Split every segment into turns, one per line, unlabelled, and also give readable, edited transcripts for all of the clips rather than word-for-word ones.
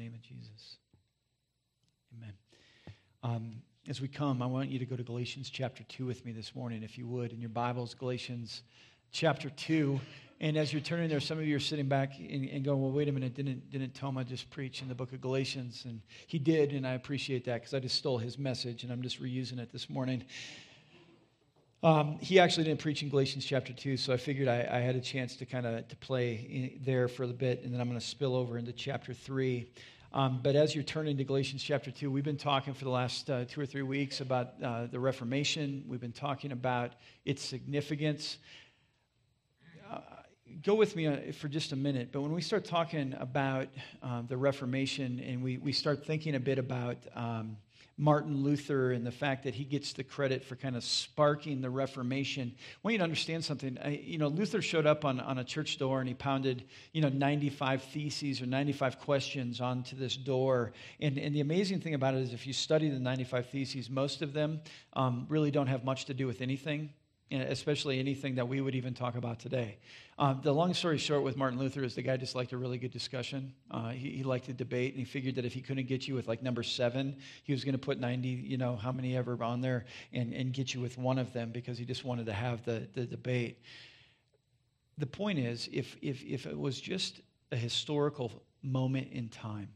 name of Jesus. Amen. As we come, I want you to go to Galatians chapter 2 with me this morning, if you would, in your Bibles, Galatians chapter 2. And as you're turning there, some of you are sitting back and going, well, wait a minute, didn't Toma just preach in the book of Galatians? And he did, and I appreciate that because I just stole his message, and I'm just reusing it this morning. He actually didn't preach in Galatians chapter 2, so I figured I had a chance to kind of to play there for a bit, and then I'm going to spill over into chapter 3. But as you're turning to Galatians chapter 2, we've been talking for the last 2 or 3 weeks about the Reformation. We've been talking about its significance. Go with me for just a minute, but when we start talking about the Reformation and we start thinking a bit about Martin Luther and the fact that he gets the credit for kind of sparking the Reformation, I want you to understand something. Luther showed up on a church door and he pounded, 95 theses or 95 questions onto this door. And the amazing thing about it is if you study the 95 theses, most of them really don't have much to do with anything, especially anything that we would even talk about today. The long story short with Martin Luther is the guy just liked a really good discussion. He liked to debate, and he figured that if he couldn't get you with like number 7, he was going to put 90, how many ever on there, and get you with one of them because he just wanted to have the debate. The point is, if it was just a historical moment in time,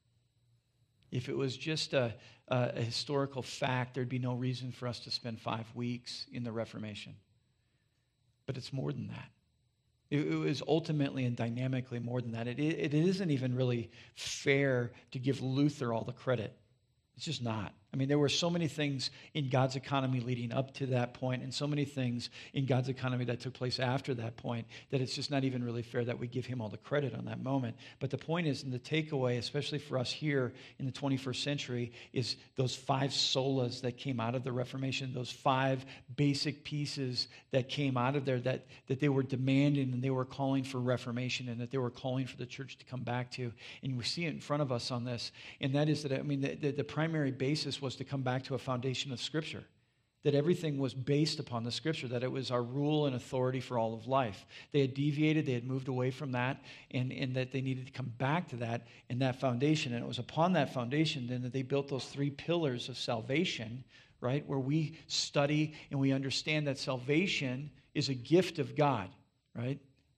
if it was just a historical fact, there'd be no reason for us to spend 5 weeks in the Reformation. But it's more than that. It was ultimately and dynamically more than that. It isn't even really fair to give Luther all the credit. It's just not. I mean, there were so many things in God's economy leading up to that point and so many things in God's economy that took place after that point that it's just not even really fair that we give him all the credit on that moment. But the point is, and the takeaway, especially for us here in the 21st century, is those 5 solas that came out of the Reformation, those 5 basic pieces that came out of there that they were demanding and they were calling for reformation and that they were calling for the church to come back to. And we see it in front of us on this. And that is that, the primary basis was to come back to a foundation of Scripture, that everything was based upon the Scripture, that it was our rule and authority for all of life. They had deviated, they had moved away from that, and that they needed to come back to that and that foundation. And it was upon that foundation then that they built those 3 pillars of salvation, right, where we study and we understand that salvation is a gift of God, right?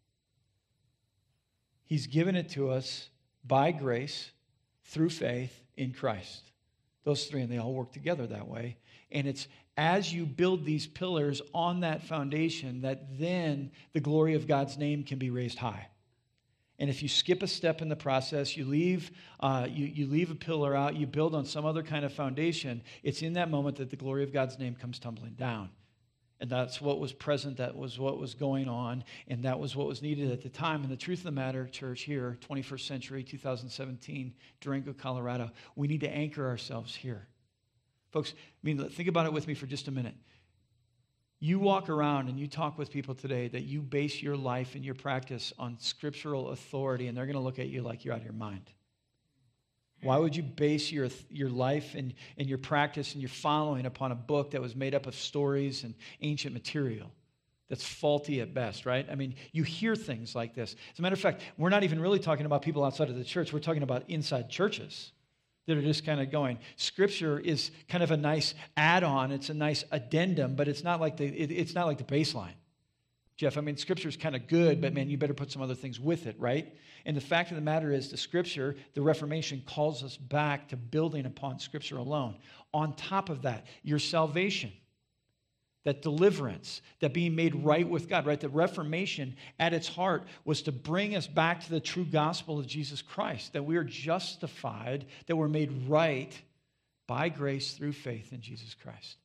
He's given it to us by grace through faith in Christ. Those 3, and they all work together that way. And it's as you build these pillars on that foundation that then the glory of God's name can be raised high. And if you skip a step in the process, you leave a pillar out, you build on some other kind of foundation, it's in that moment that the glory of God's name comes tumbling down. And that's what was present, that was what was going on, and that was what was needed at the time. And the truth of the matter, church, here, 21st century, 2017, Durango, Colorado, we need to anchor ourselves here. Folks, think about it with me for just a minute. You walk around and you talk with people today that you base your life and your practice on scriptural authority, and they're going to look at you like you're out of your mind. Why would you base your life and your practice and your following upon a book that was made up of stories and ancient material that's faulty at best, right? You hear things like this. As a matter of fact, we're not even really talking about people outside of the church. We're talking about inside churches that are just kind of going. Scripture is kind of a nice add-on. It's a nice addendum, but it's not like the baseline. Jeff, Scripture is kind of good, but man, you better put some other things with it, right? And the fact of the matter is the Scripture, the Reformation calls us back to building upon Scripture alone. On top of that, your salvation, that deliverance, that being made right with God, right? The Reformation at its heart was to bring us back to the true gospel of Jesus Christ, that we are justified, that we're made right by grace through faith in Jesus Christ.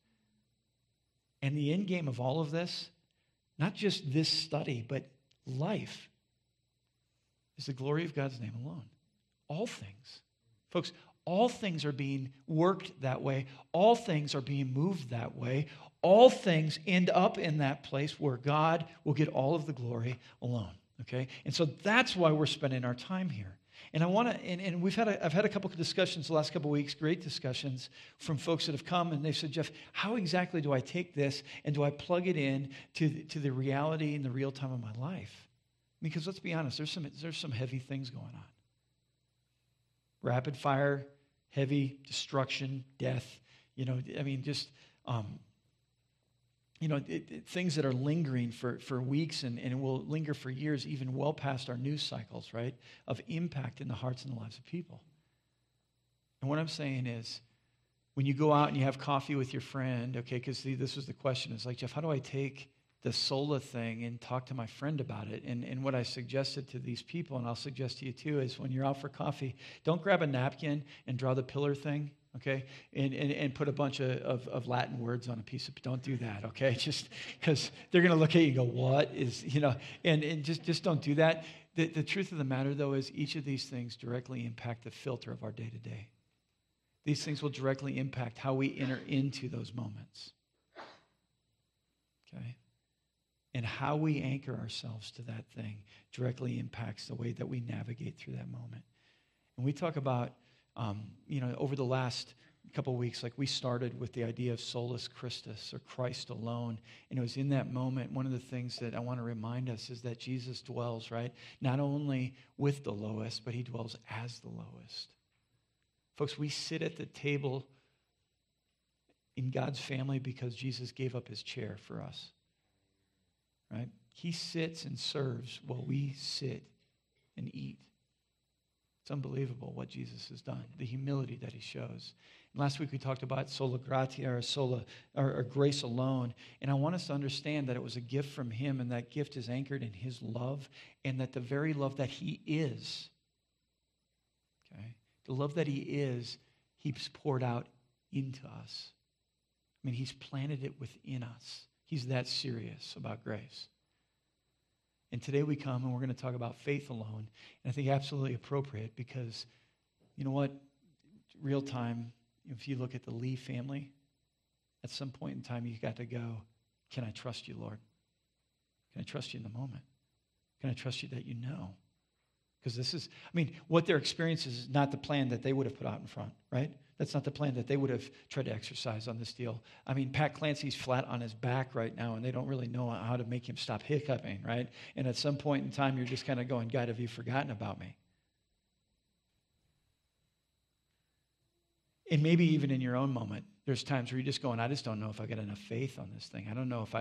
And the end game of all of this, not just this study, but life, is the glory of God's name alone. All things. Folks, all things are being worked that way. All things are being moved that way. All things end up in that place where God will get all of the glory alone. Okay? And so that's why we're spending our time here. And I want to, and I've had a couple of discussions the last couple of weeks, great discussions from folks that have come, and they've said, Jeff, how exactly do I take this and do I plug it in to the reality and the real time of my life? Because let's be honest, there's some heavy things going on. rapid fire, heavy destruction, death. Things that are lingering for weeks and will linger for years, even well past our news cycles, right, of impact in the hearts and the lives of people. And what I'm saying is, when you go out and you have coffee with your friend, okay, because this was the question. It's like, Jeff, how do I take the sola thing and talk to my friend about it? And what I suggested to these people, and I'll suggest to you too, is when you're out for coffee, don't grab a napkin and draw the pillar thing, okay, and put a bunch of Latin words on a piece of, don't do that, okay, just because they're going to look at you and go, what is, and just don't do that. The truth of the matter, though, is each of these things directly impact the filter of our day-to-day. These things will directly impact how we enter into those moments. Okay? And how we anchor ourselves to that thing directly impacts the way that we navigate through that moment. And we talk about, over the last couple of weeks, like we started with the idea of solus Christus, or Christ alone. And it was in that moment, one of the things that I want to remind us is that Jesus dwells, right, not only with the lowest, but he dwells as the lowest. Folks, we sit at the table in God's family because Jesus gave up his chair for us, right? He sits and serves while we sit and eat. It's unbelievable what Jesus has done, the humility that he shows. And last week we talked about sola gratia, or grace alone. And I want us to understand that it was a gift from him, and that gift is anchored in his love, and that the very love that he is, okay, the love that he is, he's poured out into us. I mean, he's planted it within us. He's that serious about grace. And today we come and we're going to talk about faith alone. And I think absolutely appropriate because, you know what? Real time, if you look at the Lee family, at some point in time you got to go, can I trust you, Lord? Can I trust you in the moment? Can I trust you that you know? Because what they're experiencing is not the plan that they would have put out in front, right? That's not the plan that they would have tried to exercise on this deal. I mean, Pat Clancy's flat on his back right now, and they don't really know how to make him stop hiccuping, right? And at some point in time, you're just kind of going, God, have you forgotten about me? And maybe even in your own moment, there's times where you're just going, I just don't know if I got enough faith on this thing. I don't know if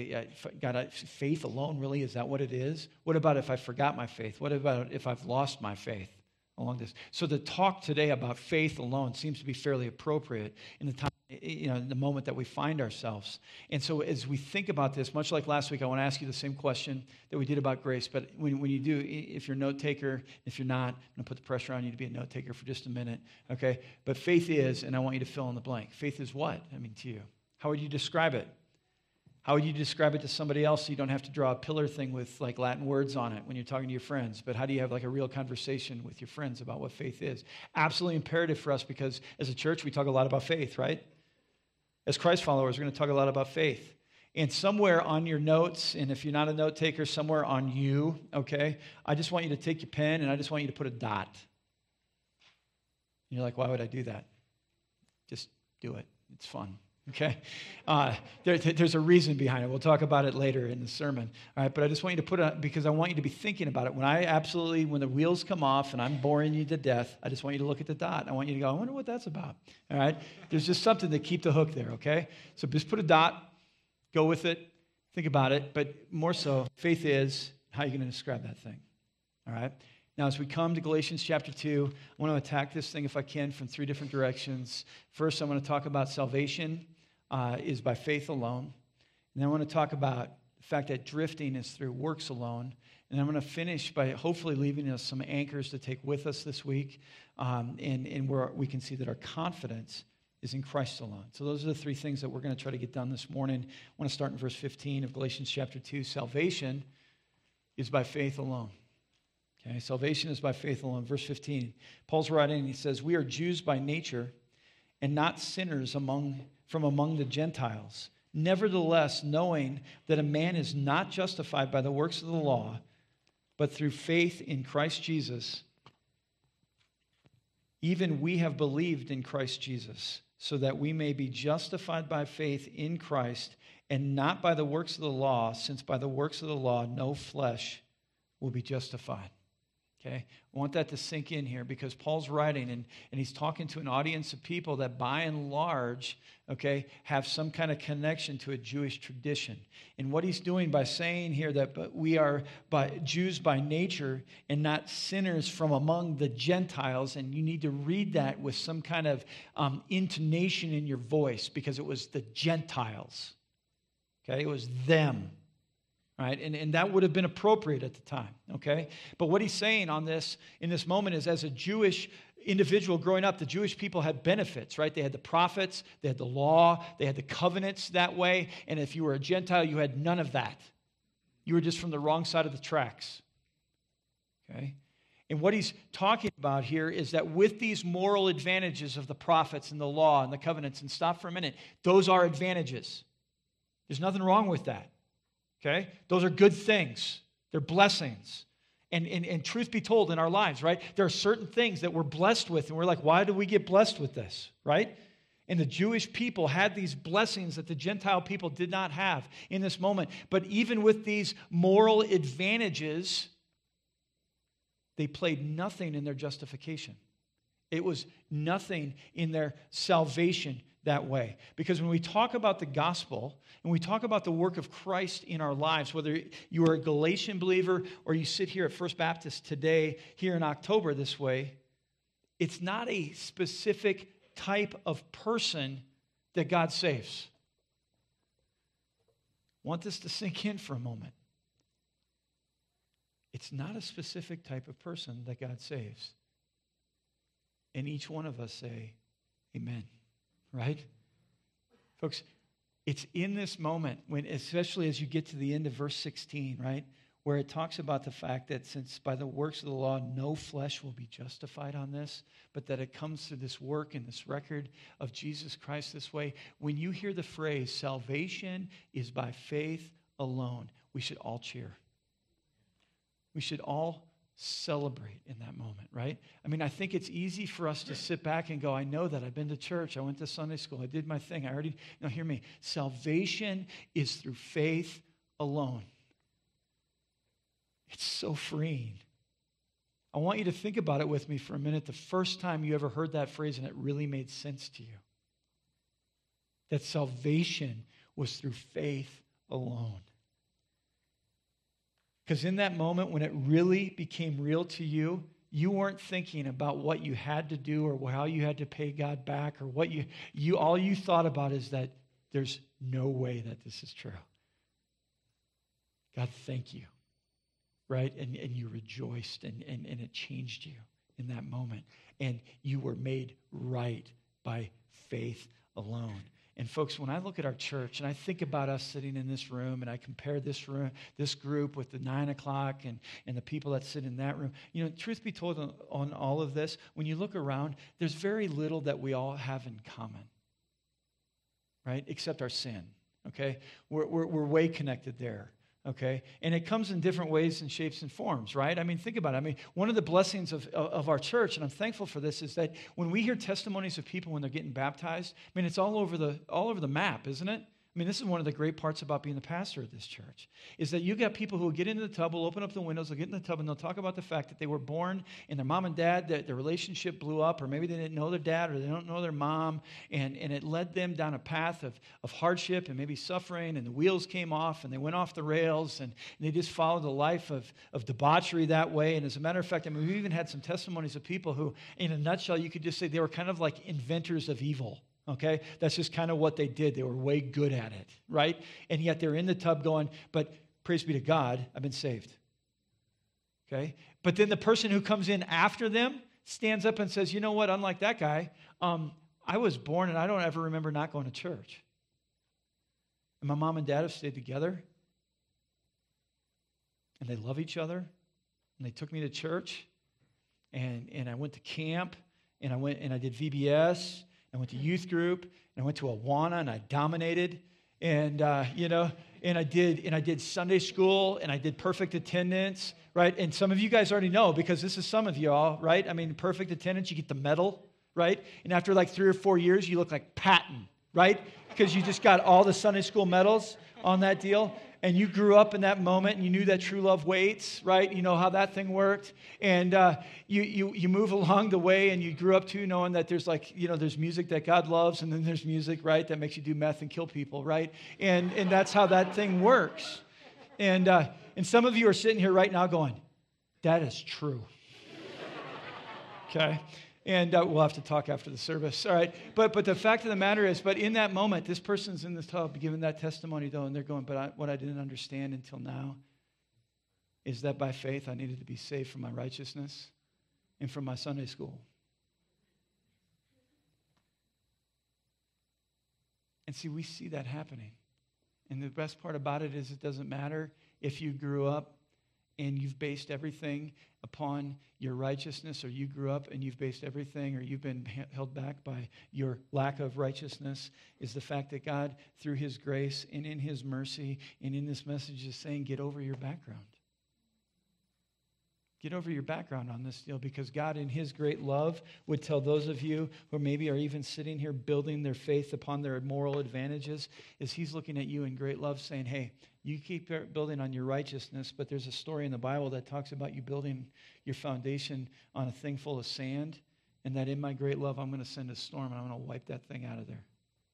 faith alone, really, is that what it is? What about if I forgot my faith? What about if I've lost my faith along this? So the talk today about faith alone seems to be fairly appropriate in the time, in the moment that we find ourselves. And so as we think about this, much like last week, I want to ask you the same question that we did about grace. But when you do, if you're a note taker, if you're not, I'm going to put the pressure on you to be a note taker for just a minute, okay? But faith is, and I want you to fill in the blank. Faith is what? To you. How would you describe it? How would you describe it to somebody else so you don't have to draw a pillar thing with like Latin words on it when you're talking to your friends? But how do you have like a real conversation with your friends about what faith is? Absolutely imperative for us because as a church, we talk a lot about faith, right? As Christ followers, we're going to talk a lot about faith. And somewhere on your notes, and if you're not a note taker, somewhere on you, okay, I just want you to take your pen and I just want you to put a dot. And you're like, why would I do that? Just do it. It's fun. Okay? There's a reason behind it. We'll talk about it later in the sermon. All right? But I just want you to put it, because I want you to be thinking about it. When the wheels come off and I'm boring you to death, I just want you to look at the dot. I want you to go, I wonder what that's about. All right? There's just something to keep the hook there, okay? So just put a dot, go with it, think about it. But more so, faith is, how are you going to describe that thing? All right? Now, as we come to Galatians chapter 2, I want to attack this thing, if I can, from three different directions. First, I want to talk about salvation is by faith alone. And then I want to talk about the fact that drifting is through works alone. And I'm going to finish by hopefully leaving us some anchors to take with us this week, and where we can see that our confidence is in Christ alone. So those are the three things that we're going to try to get done this morning. I want to start in verse 15 of Galatians chapter 2. Salvation is by faith alone. Okay, salvation is by faith alone. Verse 15, Paul's writing and he says, we are Jews by nature and not sinners from among the Gentiles. Nevertheless, knowing that a man is not justified by the works of the law, but through faith in Christ Jesus, even we have believed in Christ Jesus, so that we may be justified by faith in Christ and not by the works of the law, since by the works of the law no flesh will be justified. Okay, I want that to sink in here because Paul's writing and he's talking to an audience of people that by and large, okay, have some kind of connection to a Jewish tradition. And what he's doing by saying here that we are Jews by nature and not sinners from among the Gentiles, and you need to read that with some kind of intonation in your voice because it was the Gentiles. Okay, it was them. Right? And that would have been appropriate at the time, okay? But what he's saying on this, in this moment, is as a Jewish individual growing up, the Jewish people had benefits, right? They had the prophets, they had the law, they had the covenants that way, and if you were a Gentile, you had none of that. You were just from the wrong side of the tracks, okay? And what he's talking about here is that with these moral advantages of the prophets and the law and the covenants, and stop for a minute, those are advantages. There's nothing wrong with that. Okay? Those are good things. They're blessings. And truth be told in our lives, right? There are certain things that we're blessed with, and we're like, why do we get blessed with this? Right? And the Jewish people had these blessings that the Gentile people did not have in this moment. But even with these moral advantages, they played nothing in their justification. It was nothing in their salvation that way. Because when we talk about the gospel and we talk about the work of Christ in our lives, whether you are a Galatian believer or you sit here at First Baptist today, here in October this way, it's not a specific type of person that God saves. I want this to sink in for a moment. It's not a specific type of person that God saves. And each one of us say, amen. Right? Folks, it's in this moment, when, especially as you get to the end of verse 16, right, where it talks about the fact that since by the works of the law no flesh will be justified on this, but that it comes through this work and this record of Jesus Christ this way. When you hear the phrase, salvation is by faith alone, we should all cheer. We should all celebrate in that moment, right? I mean, I think it's easy for us to sit back and go, I know that. I've been to church. I went to Sunday school. I did my thing. No, hear me. Salvation is through faith alone. It's so freeing. I want you to think about it with me for a minute. The first time you ever heard that phrase and it really made sense to you. That salvation was through faith alone. Because in that moment when it really became real to you, you weren't thinking about what you had to do or how you had to pay God back or what all you thought about is that there's no way that this is true. God, thank you. Right? And you rejoiced and it changed you in that moment. And you were made right by faith alone. And folks, when I look at our church and I think about us sitting in this room and I compare this group with the 9 o'clock and the people that sit in that room, you know, truth be told on all of this, when you look around, there's very little that we all have in common, right? Except our sin, okay? We're way connected there. Okay, and it comes in different ways and shapes and forms, right? I mean, think about it. I mean, one of the blessings of our church, and I'm thankful for this, is that when we hear testimonies of people when they're getting baptized, I mean, it's all over the map, isn't it? I mean, this is one of the great parts about being the pastor of this church, is that you got people who will get into the tub, will open up the windows, they'll get in the tub, and they'll talk about the fact that they were born and their mom and dad, their relationship blew up, or maybe they didn't know their dad or they don't know their mom, and it led them down a path of hardship and maybe suffering, and the wheels came off, and they went off the rails, and they just followed a life of debauchery that way. And as a matter of fact, I mean, we even had some testimonies of people who, in a nutshell, you could just say they were kind of like inventors of evil. Okay, that's just kind of what they did. They were way good at it, right? And yet they're in the tub going, but praise be to God, I've been saved. Okay, but then the person who comes in after them stands up and says, you know what, unlike that guy, I was born and I don't ever remember not going to church. And my mom and dad have stayed together. And they love each other. And they took me to church. And I went to camp. And I went and I did VBS. I went to youth group, and I went to Awana, and I dominated, and and I did Sunday school, and I did perfect attendance, right? And some of you guys already know because this is some of you all, right? I mean, perfect attendance, you get the medal, right? And after like 3 or 4 years, you look like Patton, right? Because you just got all the Sunday school medals on that deal. and you grew up in that moment and you knew that true love waits, right? You know how that thing worked. And you move along the way and you grew up too knowing that there's there's music that God loves and then there's music, right, that makes you do meth and kill people, right? And that's how that thing works. And some of you are sitting here right now going, that is true. Okay? And we'll have to talk after the service, all right? But the fact of the matter is, but in that moment, this person's in the tub giving that testimony, though, and they're going, what I didn't understand until now is that by faith I needed to be saved from my righteousness and from my Sunday school. And see, we see that happening. And the best part about it is it doesn't matter if you grew up and you've based everything upon your righteousness, or you grew up and you've based everything, or you've been held back by your lack of righteousness, is the fact that God, through his grace and in his mercy and in this message, is saying, get over your background. Get over your background on this deal, because God, in his great love, would tell those of you who maybe are even sitting here building their faith upon their moral advantages, is he's looking at you in great love saying, hey, you keep building on your righteousness, but there's a story in the Bible that talks about you building your foundation on a thing full of sand, and that in my great love, I'm going to send a storm and I'm going to wipe that thing out of there.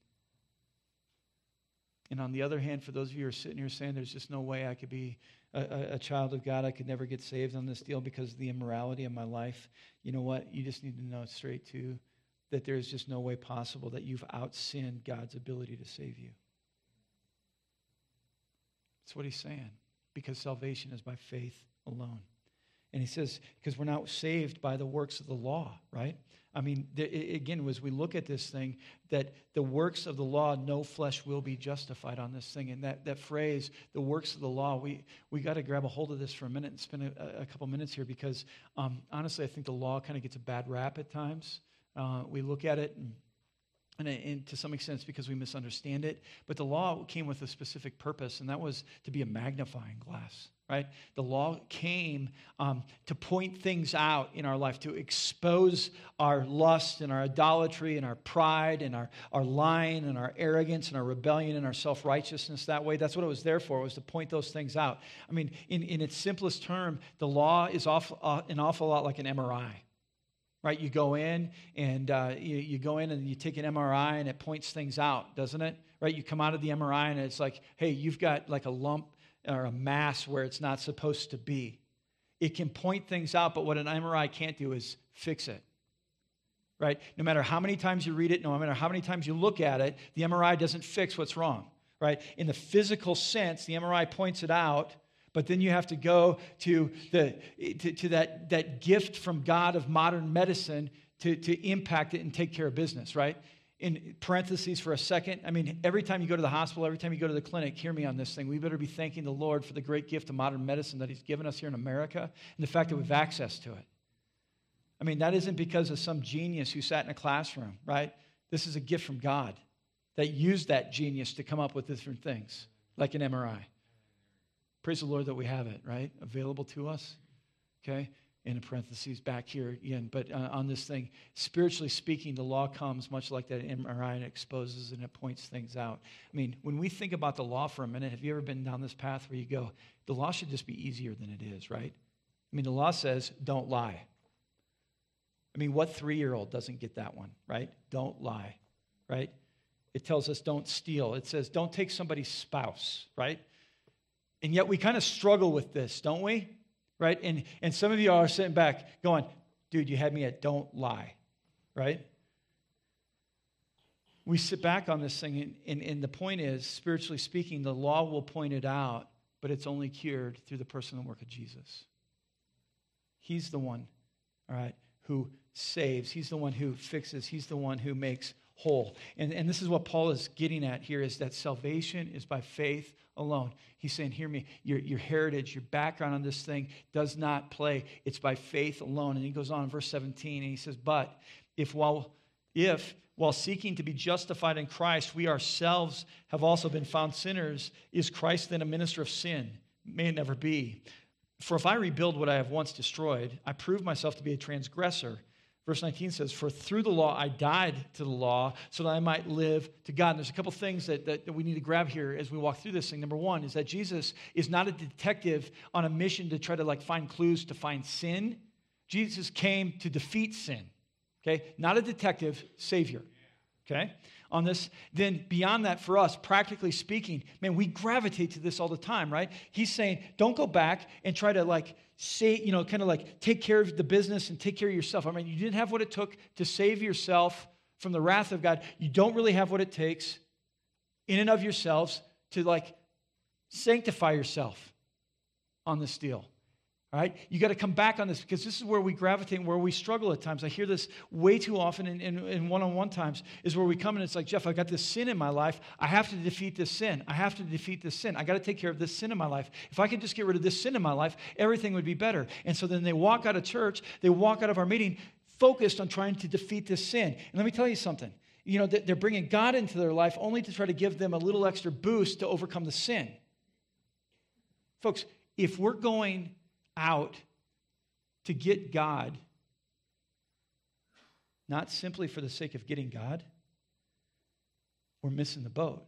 And on the other hand, for those of you who are sitting here saying there's just no way I could be a child of God, I could never get saved on this deal because of the immorality of my life, you know what? You just need to know straight too that there's just no way possible that you've outsinned God's ability to save you. That's what he's saying, because salvation is by faith alone. And he says, because we're not saved by the works of the law, right? I mean, again, as we look at this thing, that the works of the law, no flesh will be justified on this thing. And that phrase, the works of the law, we got to grab a hold of this for a minute and spend a couple minutes here, because honestly, I think the law kind of gets a bad rap at times. We look at it and to some extent it's because we misunderstand it. But the law came with a specific purpose, and that was to be a magnifying glass, right? The law came to point things out in our life, to expose our lust and our idolatry and our pride and our lying and our arrogance and our rebellion and our self-righteousness that way. That's what it was there for, was to point those things out. I mean, in its simplest term, the law is an awful lot like an MRI. Right, you go in and you go in and you take an MRI and it points things out, doesn't it? Right, you come out of the MRI and it's like, hey, you've got like a lump or a mass where it's not supposed to be. It can point things out, but what an MRI can't do is fix it. Right, no matter how many times you read it, no matter how many times you look at it, the MRI doesn't fix what's wrong. Right, in the physical sense, the MRI points it out. But then you have to go to that gift from God of modern medicine to impact it and take care of business, right? In parentheses for a second, I mean, every time you go to the hospital, every time you go to the clinic, hear me on this thing. We better be thanking the Lord for the great gift of modern medicine that he's given us here in America and the fact that we have access to it. I mean, that isn't because of some genius who sat in a classroom, right? This is a gift from God that used that genius to come up with different things, like an MRI. Praise the Lord that we have it, right? Available to us, okay? In parentheses back here again. But on this thing, spiritually speaking, the law comes much like that MRI, and it exposes and it points things out. I mean, when we think about the law for a minute, have you ever been down this path where you go, the law should just be easier than it is, right? I mean, the law says, don't lie. I mean, what 3-year-old doesn't get that one, right? Don't lie, right? It tells us don't steal. It says don't take somebody's spouse, right? And yet we kind of struggle with this, don't we? Right? And some of you are sitting back going, dude, you had me at don't lie, right? We sit back on this thing, and the point is, spiritually speaking, the law will point it out, but it's only cured through the person and work of Jesus. He's the one, all right, who saves. He's the one who fixes. He's the one who makes whole. And this is what Paul is getting at here, is that salvation is by faith alone. He's saying, hear me, your heritage, your background on this thing does not play. It's by faith alone. And he goes on in verse 17, and he says, but if while seeking to be justified in Christ, we ourselves have also been found sinners, is Christ then a minister of sin? May it never be. For if I rebuild what I have once destroyed, I prove myself to be a transgressor. Verse 19 says, for through the law I died to the law so that I might live to God. And there's a couple things that we need to grab here as we walk through this thing. Number one is that Jesus is not a detective on a mission to try to find clues to find sin. Jesus came to defeat sin, okay? Not a detective, Savior, okay? On this, then beyond that for us, practically speaking, man, we gravitate to this all the time, right? He's saying, don't go back and try to say, take care of the business and take care of yourself. I mean, you didn't have what it took to save yourself from the wrath of God. You don't really have what it takes in and of yourselves to sanctify yourself on this deal. All right? You got to come back on this because this is where we gravitate and where we struggle at times. I hear this way too often in one-on-one times is where we come and it's like, Jeff, I've got this sin in my life. I have to defeat this sin. I have to defeat this sin. I got to take care of this sin in my life. If I could just get rid of this sin in my life, everything would be better. And so then they walk out of church, they walk out of our meeting focused on trying to defeat this sin. And let me tell you something. They're bringing God into their life only to try to give them a little extra boost to overcome the sin. Folks, if we're going out to get God, not simply for the sake of getting God, we're missing the boat.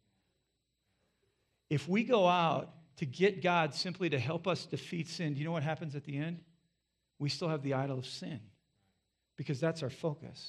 If we go out to get God simply to help us defeat sin, do you know what happens at the end? We still have the idol of sin because that's our focus.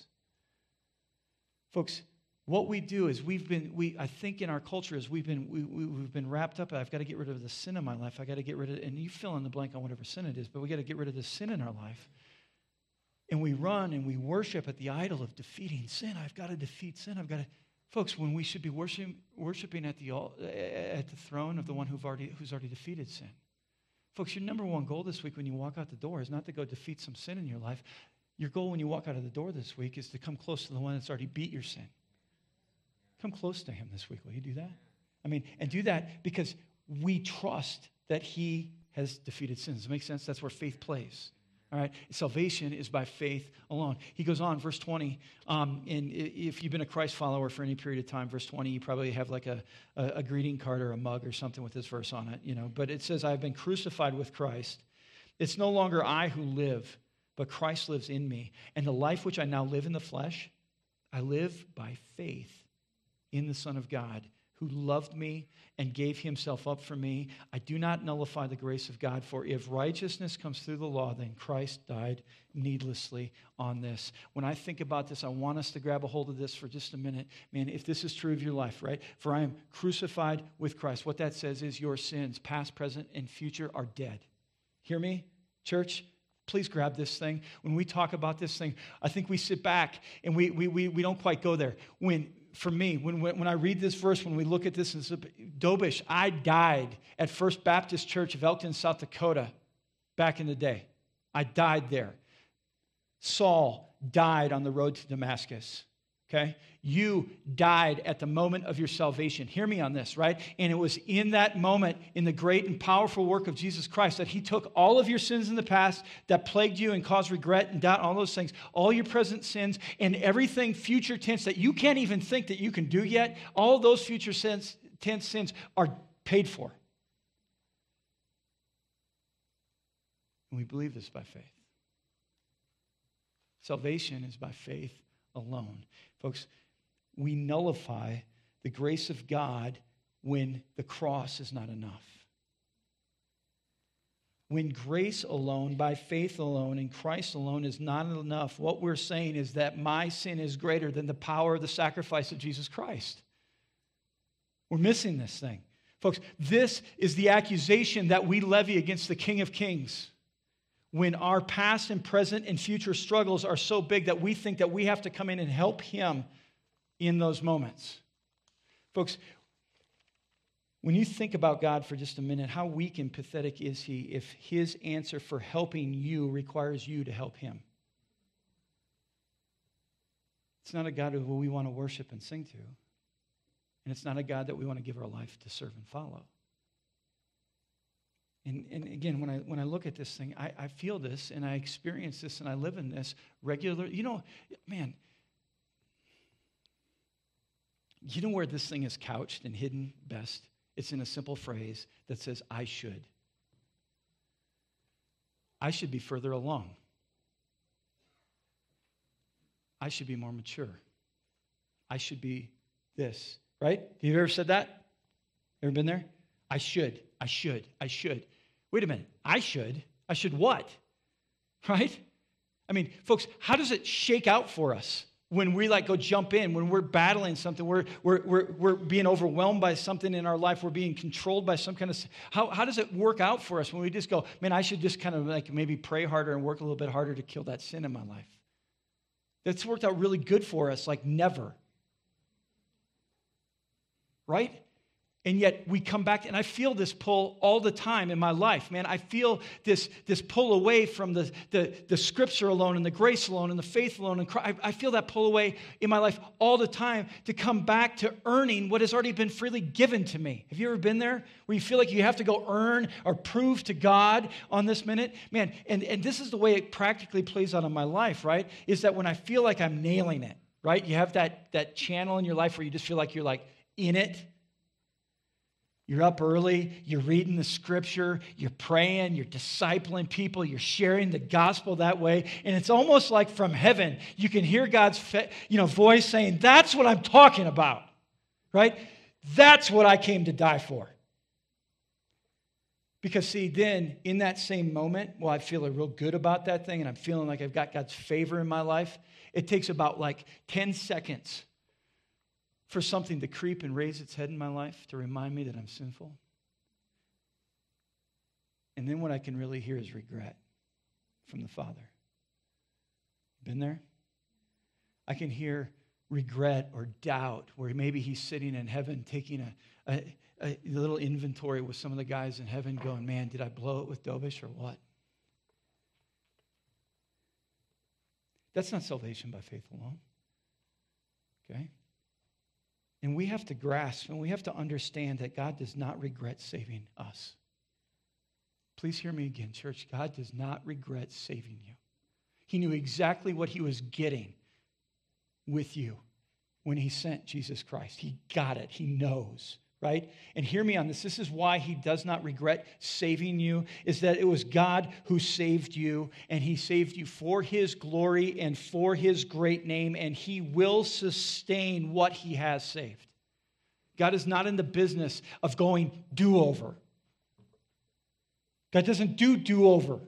Folks, what we do is I think in our culture is we've been wrapped up. I've got to get rid of the sin in my life. I got to get rid of, and you fill in the blank on whatever sin it is, but we got to get rid of the sin in our life. And we run and we worship at the idol of defeating sin. I've got to defeat sin. Folks, when we should be worshiping at the throne of the one who's already defeated sin. Folks, your number one goal this week when you walk out the door is not to go defeat some sin in your life. Your goal when you walk out of the door this week is to come close to the one that's already beat your sin. Come close to him this week. Will you do that? And do that because we trust that he has defeated sins. Does it make sense? That's where faith plays. All right? Salvation is by faith alone. He goes on, verse 20, and if you've been a Christ follower for any period of time, verse 20, you probably have a greeting card or a mug or something with this verse on it, But it says, I have been crucified with Christ. It's no longer I who live, but Christ lives in me. And the life which I now live in the flesh, I live by faith in the Son of God, who loved me and gave himself up for me. I do not nullify the grace of God, for if righteousness comes through the law, then Christ died needlessly on this. When I think about this, I want us to grab a hold of this for just a minute. Man, if this is true of your life, right? For I am crucified with Christ. What that says is your sins, past, present, and future, are dead. Hear me, church? Please grab this thing. When we talk about this thing, I think we sit back and we don't quite go there. For me, when I read this verse, when we look at this, Dobish, I died at First Baptist Church of Elkton, South Dakota, back in the day. I died there. Saul died on the road to Damascus. Okay? You died at the moment of your salvation. Hear me on this, right? And it was in that moment, in the great and powerful work of Jesus Christ, that he took all of your sins in the past that plagued you and caused regret and doubt, all those things, all your present sins, and everything future tense that you can't even think that you can do yet, all those future tense sins are paid for. And we believe this by faith. Salvation is by faith alone. Folks, we nullify the grace of God when the cross is not enough. When grace alone, by faith alone, in Christ alone is not enough, what we're saying is that my sin is greater than the power of the sacrifice of Jesus Christ. We're missing this thing. Folks, this is the accusation that we levy against the King of Kings. When our past and present and future struggles are so big that we think that we have to come in and help him in those moments. Folks, when you think about God for just a minute, how weak and pathetic is he if his answer for helping you requires you to help him? It's not a God who we want to worship and sing to. And it's not a God that we want to give our life to serve and follow. And again, when I look at this thing, I feel this and I experience this and I live in this regularly. You know where this thing is couched and hidden best? It's in a simple phrase that says, I should. I should be further along. I should be more mature. I should be this, right? Have you ever said that? Ever been there? I should. Wait a minute. I should what? Right? I mean, folks, how does it shake out for us when we go jump in, when we're battling something, we're being overwhelmed by something in our life, we're being controlled by some kind of, how does it work out for us when we just go, man, I should just kind of maybe pray harder and work a little bit harder to kill that sin in my life? That's worked out really good for us, like never. Right? And yet we come back, and I feel this pull all the time in my life. Man, I feel this pull away from the scripture alone and the grace alone and the faith alone. And I feel that pull away in my life all the time to come back to earning what has already been freely given to me. Have you ever been there where you feel like you have to go earn or prove to God on this minute? Man, and this is the way it practically plays out in my life, right? Is that when I feel like I'm nailing it, right? You have that channel in your life where you just feel like you're in it. You're up early, you're reading the scripture, you're praying, you're discipling people, you're sharing the gospel that way, and it's almost like from heaven, you can hear God's voice saying, that's what I'm talking about, right? That's what I came to die for. Because see, then in that same moment, while I feel real good about that thing and I'm feeling like I've got God's favor in my life, it takes about 10 seconds for something to creep and raise its head in my life to remind me that I'm sinful. And then what I can really hear is regret from the Father. Been there? I can hear regret or doubt where maybe he's sitting in heaven taking a little inventory with some of the guys in heaven going, man, did I blow it with Dobish or what? That's not salvation by faith alone. Okay? And we have to grasp and we have to understand that God does not regret saving us. Please hear me again, church. God does not regret saving you. He knew exactly what he was getting with you when he sent Jesus Christ. He got it. He knows, right? And hear me on this. This is why he does not regret saving you, is that it was God who saved you, and he saved you for his glory and for his great name, and he will sustain what he has saved. God is not in the business of going do-over. God doesn't do do-over.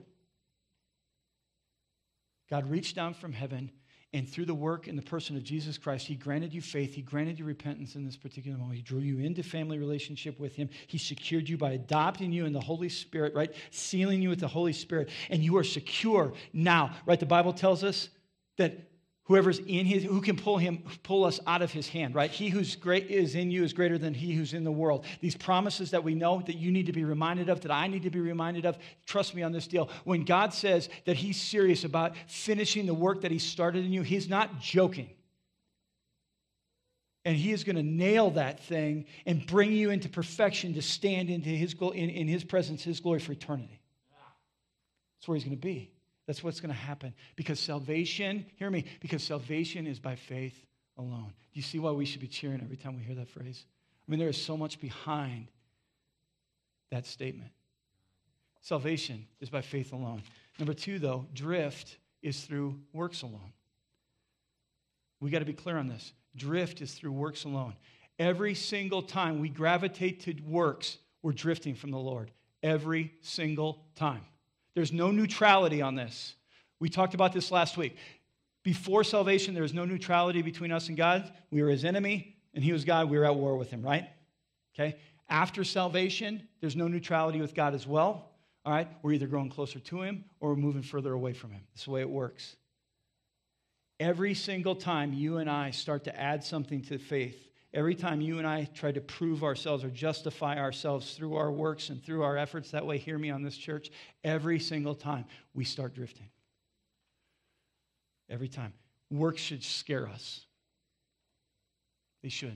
God reached down from heaven, and through the work in the person of Jesus Christ, he granted you faith. He granted you repentance in this particular moment. He drew you into family relationship with him. He secured you by adopting you in the Holy Spirit, right? Sealing you with the Holy Spirit. And you are secure now, right? The Bible tells us that whoever's in his, who can pull us out of his hand, right? He who's great is in you is greater than he who's in the world. These promises that we know that you need to be reminded of, that I need to be reminded of, trust me on this deal. When God says that he's serious about finishing the work that he started in you, he's not joking. And he is going to nail that thing and bring you into perfection to stand into his in his presence, his glory for eternity. That's where he's going to be. That's what's going to happen. Because salvation, hear me, because salvation is by faith alone. Do you see why we should be cheering every time we hear that phrase? I mean, there is so much behind that statement. Salvation is by faith alone. Number two, though, drift is through works alone. We got to be clear on this. Drift is through works alone. Every single time we gravitate to works, we're drifting from the Lord. Every single time. There's no neutrality on this. We talked about this last week. Before salvation, there was no neutrality between us and God. We were his enemy, and he was God. We were at war with him, right? Okay. After salvation, there's no neutrality with God as well. All right. We're either growing closer to him or we're moving further away from him. That's the way it works. Every single time you and I start to add something to faith, every time you and I try to prove ourselves or justify ourselves through our works and through our efforts, that way, hear me on this church, every single time we start drifting. Every time. Works should scare us. They should.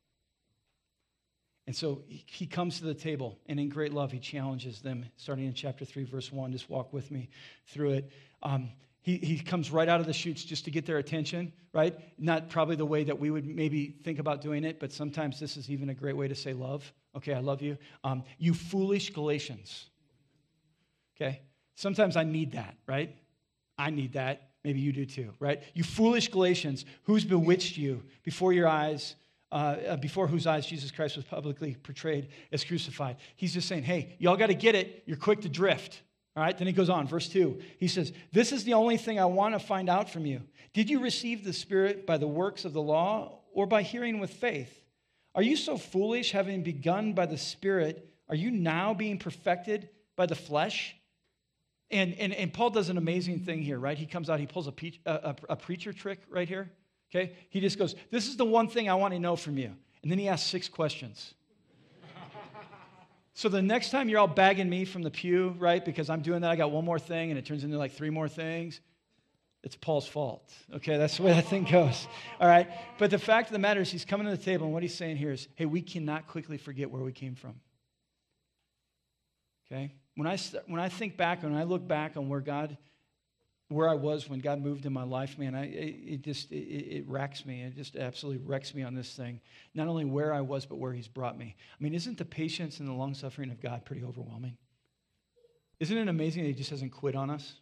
And so he comes to the table, and in great love, he challenges them, starting in chapter 3, verse 1. Just walk with me through it. He comes right out of the chutes just to get their attention, right? Not probably the way that we would maybe think about doing it, but sometimes this is even a great way to say love. Okay, I love you. You foolish Galatians. Okay? Sometimes I need that, right? I need that Maybe you do too, right? You foolish Galatians, who's bewitched you before your eyes, before whose eyes Jesus Christ was publicly portrayed as crucified. He's just saying, hey, y'all got to get it. You're quick to drift. All right, then he goes on, verse 2. He says, this is the only thing I want to find out from you. Did you receive the Spirit by the works of the law or by hearing with faith? Are you so foolish, having begun by the Spirit, are you now being perfected by the flesh? And Paul does an amazing thing here, right? He comes out, he pulls a preacher trick right here, okay? He just goes, this is the one thing I want to know from you. And then he asks 6 questions. So the next time you're all bagging me from the pew, right, because I'm doing that, I got one more thing, and it turns into like 3 more things, it's Paul's fault. Okay, that's the way that thing goes. All right? But the fact of the matter is he's coming to the table, and what he's saying here is, hey, we cannot quickly forget where we came from. Okay? When I think back, when I look back on where I was when God moved in my life, man, it wrecks me. It just absolutely wrecks me on this thing. Not only where I was, but where he's brought me. I mean, isn't the patience and the long-suffering of God pretty overwhelming? Isn't it amazing that he just hasn't quit on us?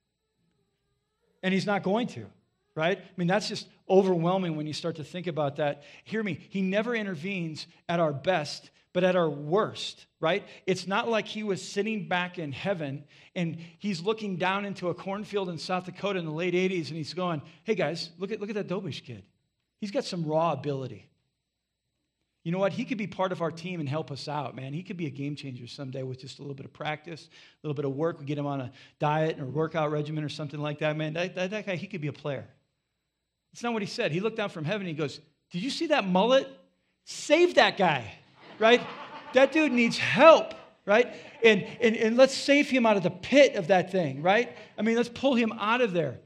And he's not going to, right? I mean, that's just overwhelming when you start to think about that. Hear me. He never intervenes at our best, but at our worst, right? It's not like he was sitting back in heaven and he's looking down into a cornfield in South Dakota in the late 80s and he's going, hey guys, look at that Dobish kid. He's got some raw ability. You know what? He could be part of our team and help us out, man. He could be a game changer someday with just a little bit of practice, a little bit of work. We get him on a diet or workout regimen or something like that, man. That guy, he could be a player. It's not what he said. He looked down from heaven and he goes, did you see that mullet? Save that guy. Right? That dude needs help, right? And let's save him out of the pit of that thing, right? I mean, let's pull him out of there.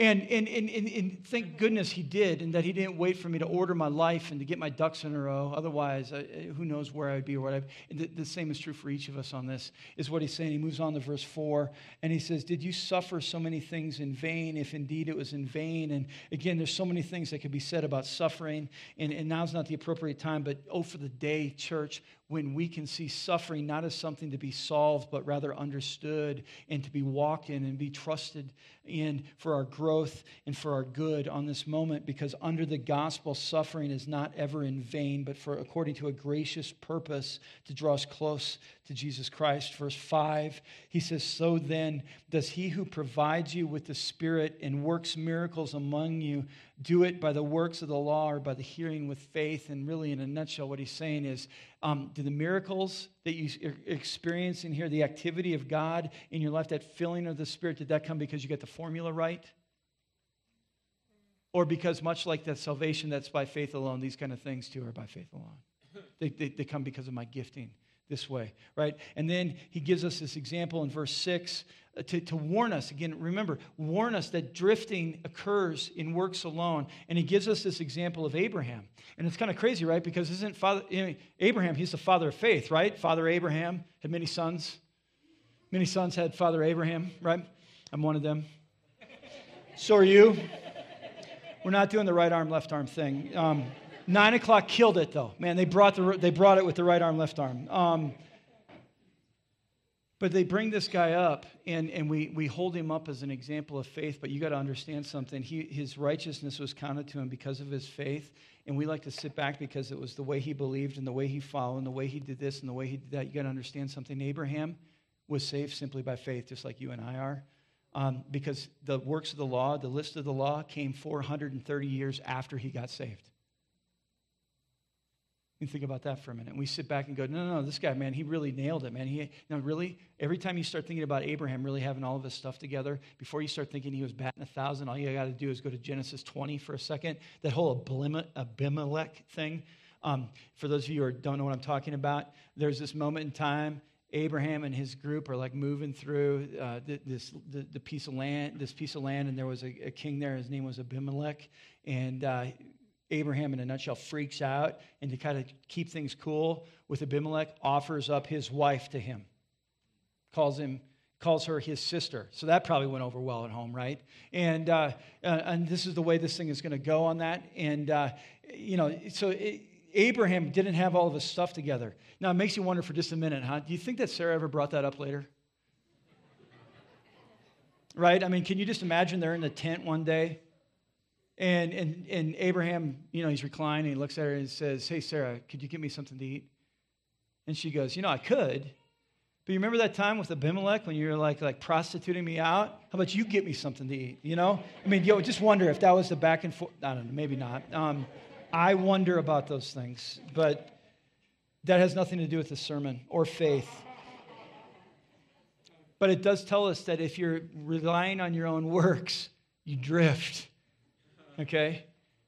And thank goodness he did, and that he didn't wait for me to order my life and to get my ducks in a row. Otherwise, who knows where I'd be or what I'd be. The same is true for each of us on this, is what he's saying. He moves on to verse 4, and he says, did you suffer so many things in vain, if indeed it was in vain? And again, there's so many things that could be said about suffering, and now's not the appropriate time, but for the day, church, when we can see suffering not as something to be solved, but rather understood and to be walked in and be trusted in for our growth and for our good on this moment, because under the gospel, suffering is not ever in vain, but for according to a gracious purpose to draw us close to Jesus Christ. Verse 5, he says, so then does he who provides you with the Spirit and works miracles among you do it by the works of the law or by the hearing with faith? And really, in a nutshell, what he's saying is, do the miracles that you experience in here, the activity of God in your life, that filling of the Spirit, did that come because you got the formula right? Or because much like that salvation that's by faith alone, these kind of things too are by faith alone. They come because of my gifting this way, right? And then he gives us this example in verse 6 to warn us. Again, remember, warn us that drifting occurs in works alone. And he gives us this example of Abraham. And it's kind of crazy, right? Because Abraham, he's the father of faith, right? Father Abraham had many sons. Many sons had Father Abraham, right? I'm one of them. So are you. We're not doing the right arm, left arm thing. 9 o'clock killed it, though. Man, they brought it with the right arm, left arm. But they bring this guy up, and we hold him up as an example of faith. But you got to understand something. His righteousness was counted to him because of his faith. And we like to sit back because it was the way he believed and the way he followed and the way he did this and the way he did that. You got to understand something. Abraham was saved simply by faith, just like you and I are. Because the works of the law, the list of the law, came 430 years after he got saved. You think about that for a minute. We sit back and go, no, this guy, man, he really nailed it, man. Really, every time you start thinking about Abraham really having all of his stuff together, before you start thinking he was batting 1,000, all you got to do is go to Genesis 20 for a second. That whole Abimelech thing. For those of you who don't know what I'm talking about, there's this moment in time. Abraham and his group are like moving through this piece of land, and there was a king there. His name was Abimelech, and Abraham, in a nutshell, freaks out, and to kind of keep things cool with Abimelech, offers up his wife to him, calls her his sister. So that probably went over well at home, right? And this is the way this thing is going to go on that. And Abraham didn't have all of his stuff together. Now it makes you wonder for just a minute, huh? Do you think that Sarah ever brought that up later? right? I mean, can you just imagine they're in the tent one day, and Abraham, he's reclining, he looks at her and says, hey, Sarah, could you give me something to eat? And she goes, I could. But you remember that time with Abimelech when you were like prostituting me out? How about you get me something to eat, I mean, just wonder if that was the back and forth. I don't know, maybe not. I wonder about those things. But that has nothing to do with the sermon or faith. But it does tell us that if you're relying on your own works, you drift. Okay?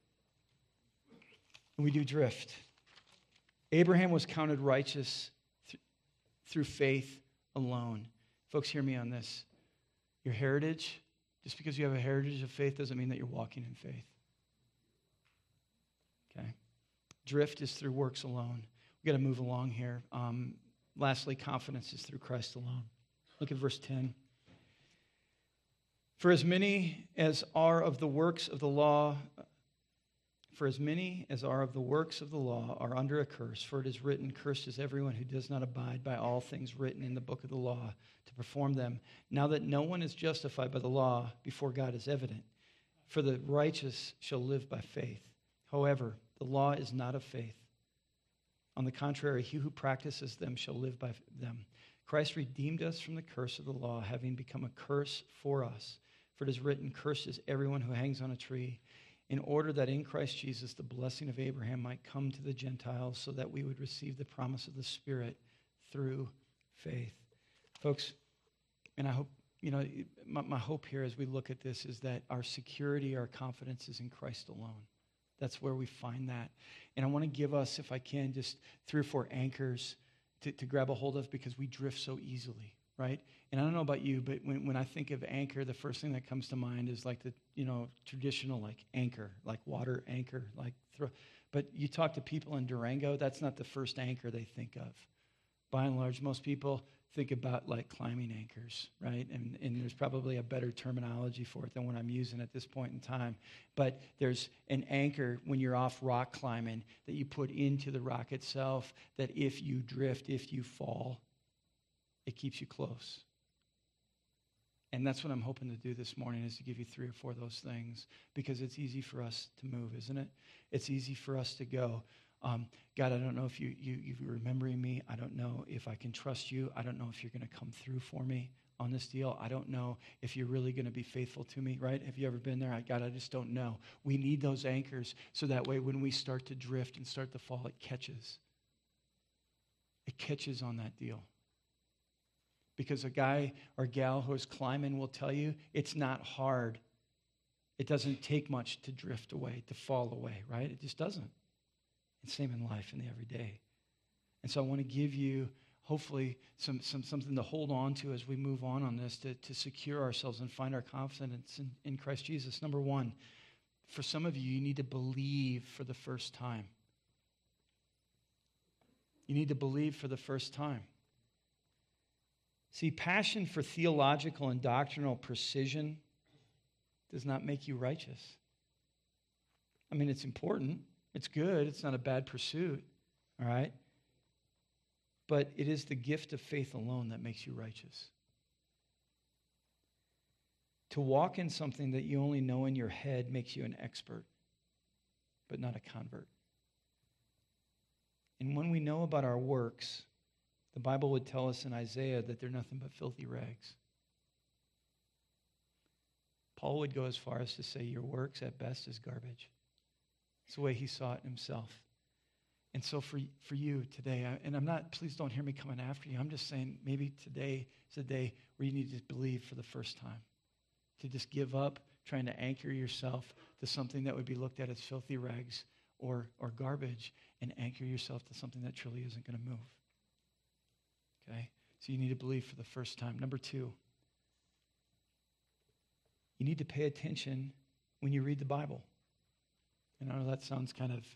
And we do drift. Abraham was counted righteous through faith alone. Folks, hear me on this. Your heritage, just because you have a heritage of faith doesn't mean that you're walking in faith. Okay? Drift is through works alone. We've got to move along here. Lastly, confidence is through Christ alone. Look at verse 10. For as many as are of the works of the law are under a curse, for it is written, cursed is everyone who does not abide by all things written in the book of the law to perform them. Now that no one is justified by the law before God is evident, for the righteous shall live by faith. However, the law is not of faith. On the contrary, he who practices them shall live by them. Christ redeemed us from the curse of the law, having become a curse for us. For it is written, cursed is everyone who hangs on a tree, in order that in Christ Jesus the blessing of Abraham might come to the Gentiles, so that we would receive the promise of the Spirit through faith. Folks, and I hope, my hope here as we look at this is that our security, our confidence is in Christ alone. That's where we find that. And I want to give us, if I can, just 3 or 4 anchors to grab a hold of, because we drift so easily, right? And I don't know about you, but when I think of anchor, the first thing that comes to mind is like the traditional like anchor, like water anchor, like throw. But you talk to people in Durango, that's not the first anchor they think of. By and large, most people think about like climbing anchors, right? And there's probably a better terminology for it than what I'm using at this point in time. But there's an anchor when you're off rock climbing that you put into the rock itself, that if you drift, if you fall, it keeps you close. And that's what I'm hoping to do this morning, is to give you 3 or 4 of those things, because it's easy for us to move, isn't it? It's easy for us to go, God, I don't know if you're remembering me. I don't know if I can trust you. I don't know if you're going to come through for me on this deal. I don't know if you're really going to be faithful to me, right? Have you ever been there? God, I just don't know. We need those anchors so that way when we start to drift and start to fall, it catches. It catches on that deal. Because a guy or gal who is climbing will tell you it's not hard. It doesn't take much to drift away, to fall away, right? It just doesn't. It's the same in life, in the everyday. And so I want to give you, hopefully, something to hold on to as we move on this, to secure ourselves and find our confidence in Christ Jesus. Number 1, for some of you, you need to believe for the first time. You need to believe for the first time. See, passion for theological and doctrinal precision does not make you righteous. I mean, it's important. It's good. It's not a bad pursuit, all right? But it is the gift of faith alone that makes you righteous. To walk in something that you only know in your head makes you an expert, but not a convert. And when we know about our works, the Bible would tell us in Isaiah that they're nothing but filthy rags. Paul would go as far as to say your works at best is garbage. It's the way he saw it himself. And so for you today, and I'm not, please don't hear me coming after you. I'm just saying maybe today is a day where you need to believe for the first time. To just give up trying to anchor yourself to something that would be looked at as filthy rags or garbage, and anchor yourself to something that truly isn't going to move. Okay? So you need to believe for the first time. Number 2, you need to pay attention when you read the Bible. And I know that sounds kind of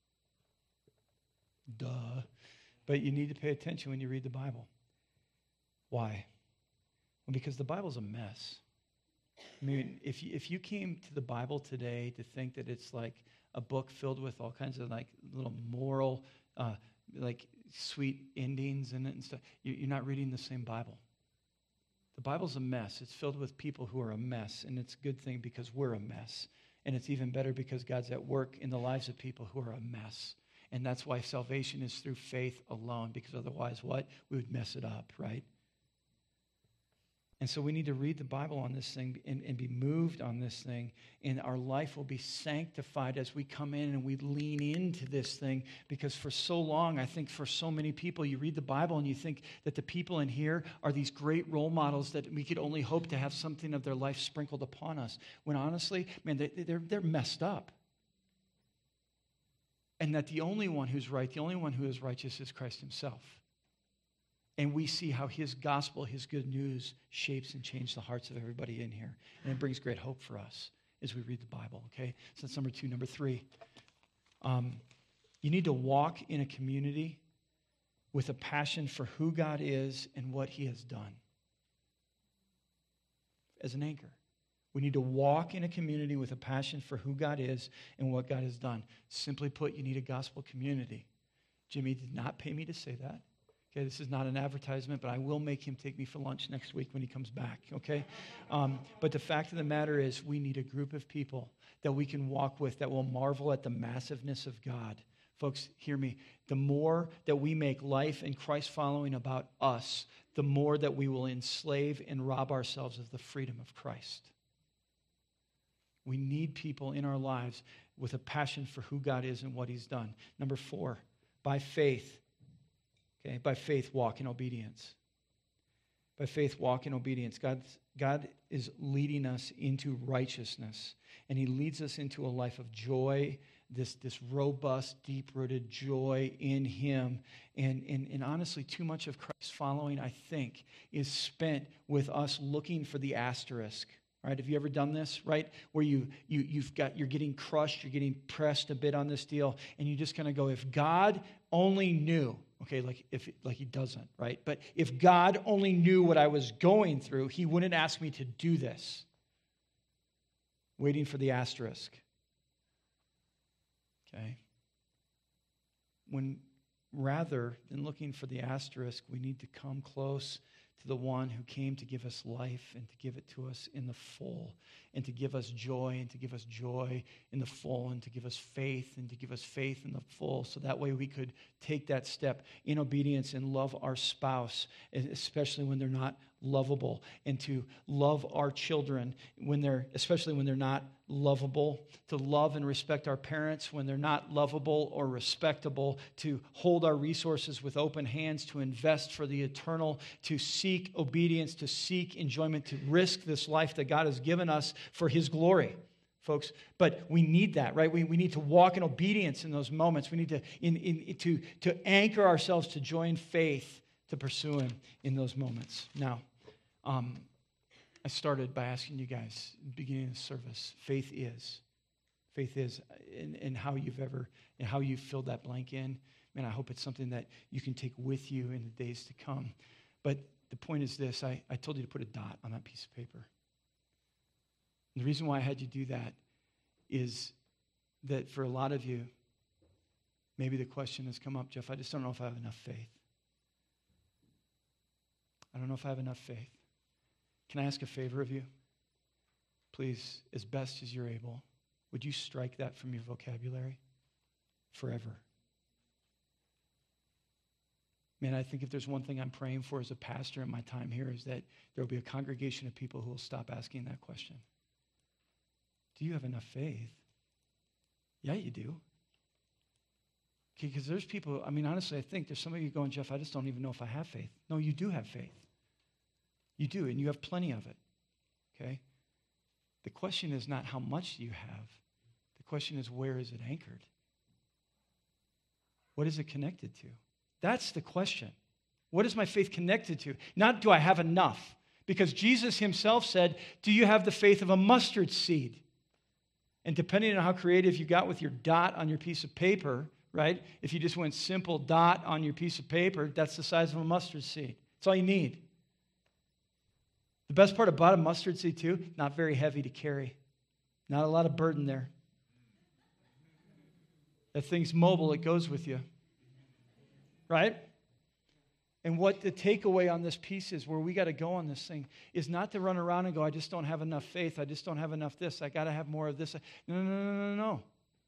duh, but you need to pay attention when you read the Bible. Why? Well, because the Bible's a mess. I mean, if you came to the Bible today to think that it's like a book filled with all kinds of like little moral, like sweet endings in it and stuff, you're not reading the same Bible. The Bible's a mess. It's filled with people who are a mess, and it's a good thing because we're a mess. And it's even better because God's at work in the lives of people who are a mess. And that's why salvation is through faith alone, because otherwise what? We would mess it up, right? And so we need to read the Bible on this thing and be moved on this thing, and our life will be sanctified as we come in and we lean into this thing, because for so long, I think for so many people, you read the Bible and you think that the people in here are these great role models that we could only hope to have something of their life sprinkled upon us, when honestly, man, they're messed up. And that the only one who's right, the only one who is righteous is Christ himself. And we see how his gospel, his good news, shapes and changes the hearts of everybody in here. And it brings great hope for us as we read the Bible, okay? So that's number 2. Number 3, you need to walk in a community with a passion for who God is and what he has done as an anchor. We need to walk in a community with a passion for who God is and what God has done. Simply put, you need a gospel community. Jimmy did not pay me to say that. Okay, this is not an advertisement, but I will make him take me for lunch next week when he comes back, okay? But the fact of the matter is we need a group of people that we can walk with that will marvel at the massiveness of God. Folks, hear me. The more that we make life and Christ following about us, the more that we will enslave and rob ourselves of the freedom of Christ. We need people in our lives with a passion for who God is and what he's done. Number 4, by faith. Okay, by faith, walk in obedience. By faith, walk in obedience. God is leading us into righteousness, and he leads us into a life of joy, this robust, deep-rooted joy in him. And honestly, too much of Christ's following, I think, is spent with us looking for the asterisk. Right? Have you ever done this, right? Where you're getting crushed, you're getting pressed a bit on this deal, and you just kind of go, if God only knew, okay, like he doesn't, right? But if God only knew what I was going through, he wouldn't ask me to do this. Waiting for the asterisk. Okay? When rather than looking for the asterisk, we need to come close to the one who came to give us life and to give it to us in the full, and to give us joy and to give us joy in the full, and to give us faith and to give us faith in the full, so that way we could take that step in obedience and love our spouse, especially when they're not lovable, and to love our children especially when they're not lovable, to love and respect our parents when they're not lovable or respectable, to hold our resources with open hands, to invest for the eternal, to seek obedience, to seek enjoyment, to risk this life that God has given us for his glory, folks. But we need that, right? We need to walk in obedience in those moments. We need to anchor ourselves to joy and faith to pursue him in those moments. Now, I started by asking you guys at the beginning of the service, faith is, and how you've filled that blank in. Man, I hope it's something that you can take with you in the days to come. But the point is this, I told you to put a dot on that piece of paper. And the reason why I had you do that is that for a lot of you, maybe the question has come up, Jeff, I just don't know if I have enough faith. I don't know if I have enough faith. Can I ask a favor of you? Please, as best as you're able, would you strike that from your vocabulary forever? Man, I think if there's one thing I'm praying for as a pastor in my time here is that there will be a congregation of people who will stop asking that question. Do you have enough faith? Yeah, you do. Okay, because there's people, honestly, I think there's some of you going, Jeff, I just don't even know if I have faith. No, you do have faith. You do, and you have plenty of it, okay? The question is not how much do you have. The question is, where is it anchored? What is it connected to? That's the question. What is my faith connected to? Not do I have enough? Because Jesus himself said, do you have the faith of a mustard seed? And depending on how creative you got with your dot on your piece of paper, right? If you just went simple dot on your piece of paper, that's the size of a mustard seed. That's all you need. The best part about a mustard seed, too, not very heavy to carry. Not a lot of burden there. That thing's mobile, it goes with you. Right? And what the takeaway on this piece is, where we got to go on this thing, is not to run around and go, I just don't have enough faith. I just don't have enough this. I got to have more of this. No, no, no, no, no, no.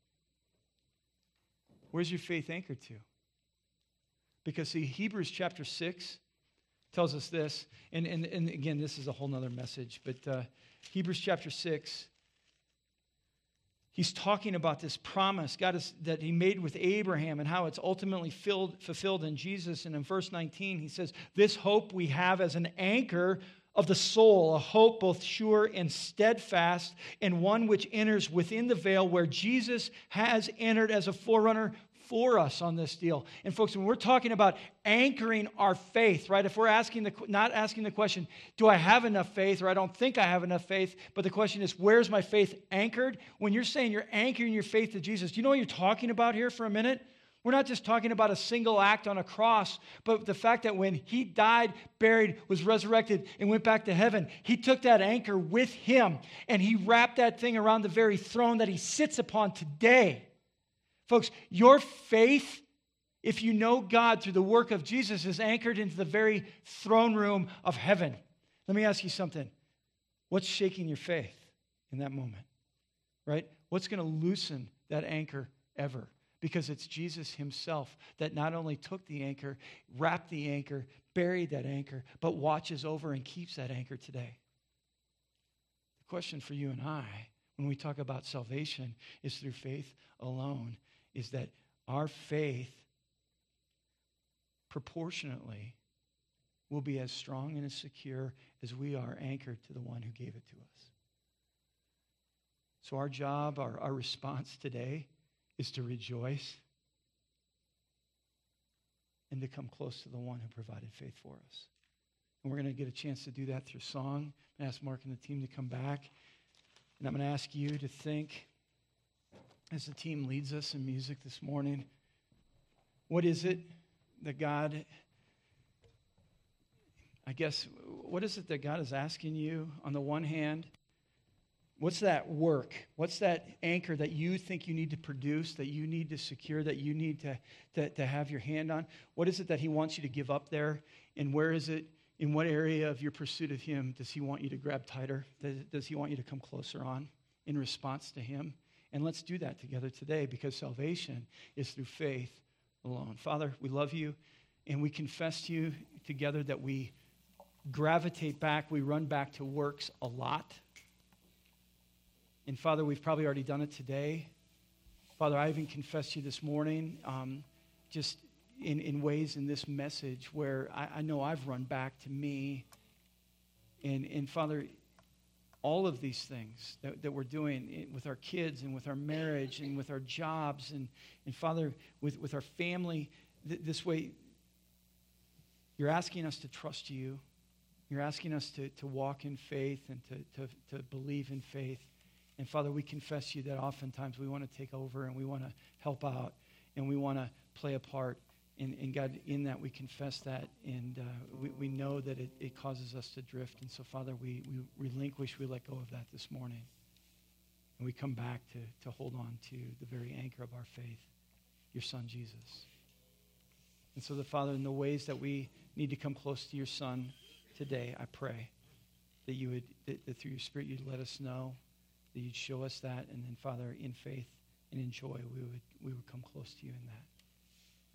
Where's your faith anchored to? Because see, Hebrews chapter 6 tells us this. And again, this is a whole nother message. But Hebrews chapter 6, he's talking about this promise that he made with Abraham and how it's ultimately fulfilled in Jesus. And in verse 19, he says, this hope we have as an anchor of the soul, a hope both sure and steadfast, and one which enters within the veil where Jesus has entered as a forerunner for us on this deal. And folks, when we're talking about anchoring our faith, right? If we're not asking the question, do I have enough faith, or I don't think I have enough faith, but the question is, where's my faith anchored? When you're saying you're anchoring your faith to Jesus, do you know what you're talking about here for a minute? We're not just talking about a single act on a cross, but the fact that when he died, buried, was resurrected, and went back to heaven, he took that anchor with him, and he wrapped that thing around the very throne that he sits upon today. Folks, your faith, if you know God through the work of Jesus, is anchored into the very throne room of heaven. Let me ask you something. What's shaking your faith in that moment? Right? What's going to loosen that anchor ever? Because it's Jesus himself that not only took the anchor, wrapped the anchor, buried that anchor, but watches over and keeps that anchor today. The question for you and I, when we talk about salvation, is through faith alone, is that our faith proportionately will be as strong and as secure as we are anchored to the one who gave it to us. So our job, our response today is to rejoice and to come close to the one who provided faith for us. And we're going to get a chance to do that through song. I'm going to ask Mark and the team to come back. And I'm going to ask you to think, as the team leads us in music this morning, what is it that God, what is it that God is asking you on the one hand? What's that work? What's that anchor that you think you need to produce, that you need to secure, that you need to have your hand on? What is it that he wants you to give up there? And where is it, in what area of your pursuit of him does he want you to grab tighter? Does he want you to come closer on in response to him? And let's do that together today, because salvation is through faith alone. Father, we love you, and we confess to you together that we gravitate back, we run back to works a lot. And Father, we've probably already done it today. Father, I even confessed to you this morning, just in ways in this message where I know I've run back to me. And Father, all of these things that we're doing with our kids and with our marriage and with our jobs and Father, with our family, this way, you're asking us to trust you. You're asking us to walk in faith and to believe in faith. And Father, we confess to you that oftentimes we want to take over and we want to help out and we want to play a part. And God, in that we confess that, and we know that it causes us to drift. And so, Father, we relinquish, we let go of that this morning. And we come back to hold on to the very anchor of our faith, your Son, Jesus. And so, Father, in the ways that we need to come close to your Son today, I pray that you would, that through your Spirit, you'd let us know, that you'd show us that, and then, Father, in faith and in joy, we would come close to you in that.